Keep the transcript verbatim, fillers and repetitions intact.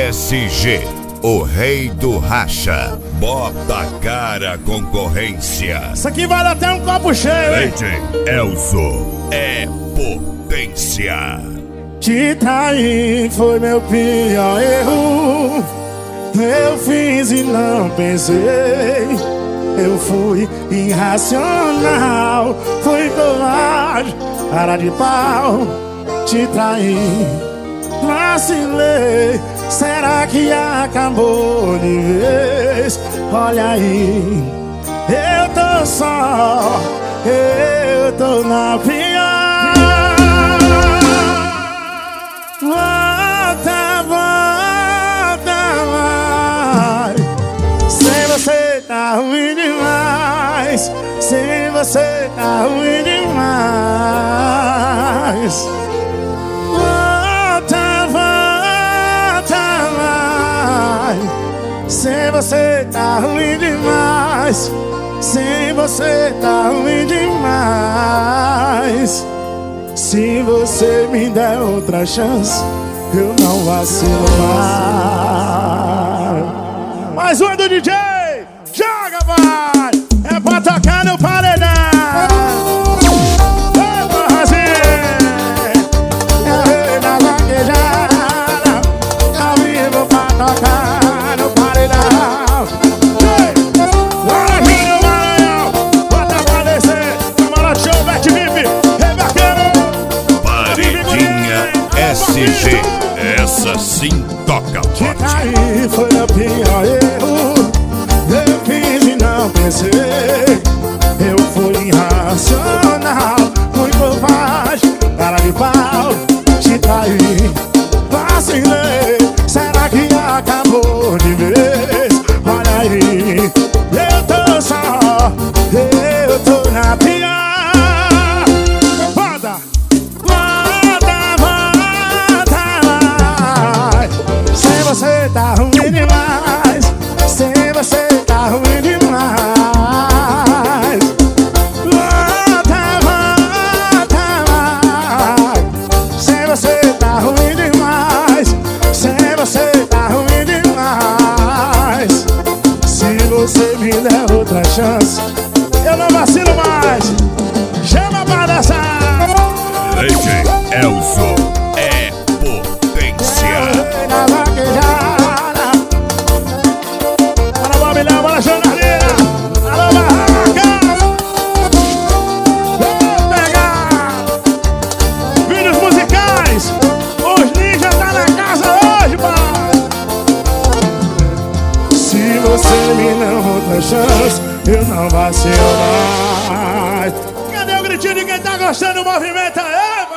S G, o rei do racha. Bota a cara, concorrência. Isso aqui vale até um copo cheio, hein? D J Elzo é potência. Te trair foi meu pior erro. Eu fiz e não pensei. Eu fui irracional, fui covarde, cara de pau. Te traí, vacilei. Será que acabou de vez? Olha aí, eu tô só, eu tô na pior. Volta, volta, vai. Sem você tá ruim demais. Sem você tá ruim demais. Volta, volta, vai. Sem você tá ruim demais. Sem você tá ruim demais. Se você me der outra chance, eu não vacilo mais. Mais um do D J, joga, vai! É pra tocar no paredão. Ei, Barrazinho, é o rei da vaquejada, ao vivo pra tocar no paredão. Ei, Laranjinha, Maranhão, bota pra descer, camarote show, Bete Vive, reverqueiro. Paredinha S G, essa sim toca Te forte. trair foi o pior erro. Eu fiz e não pensei. Eu fui irracional, fui covarde, cara de pau. Te traí, vacilei. Será que acabou de vez? Olha aí, eu tô só, eu tô na pior. Bota! Você tá ruim demais. Sem você tá ruim demais. Volta, volta, vai. Sem você tá ruim demais. Sem você tá ruim demais. Se você me der outra chance, eu não vacilo mais. Chama pra dançar. D J Elzo é potência. Bora, jornalina! Alô, barraca! Vamos pegar! Vídeos musicais! Os ninjas tá na casa hoje, pai! Se você me der outra chance, eu não vacilo mais. Cadê o gritinho de quem tá gostando do movimento aí?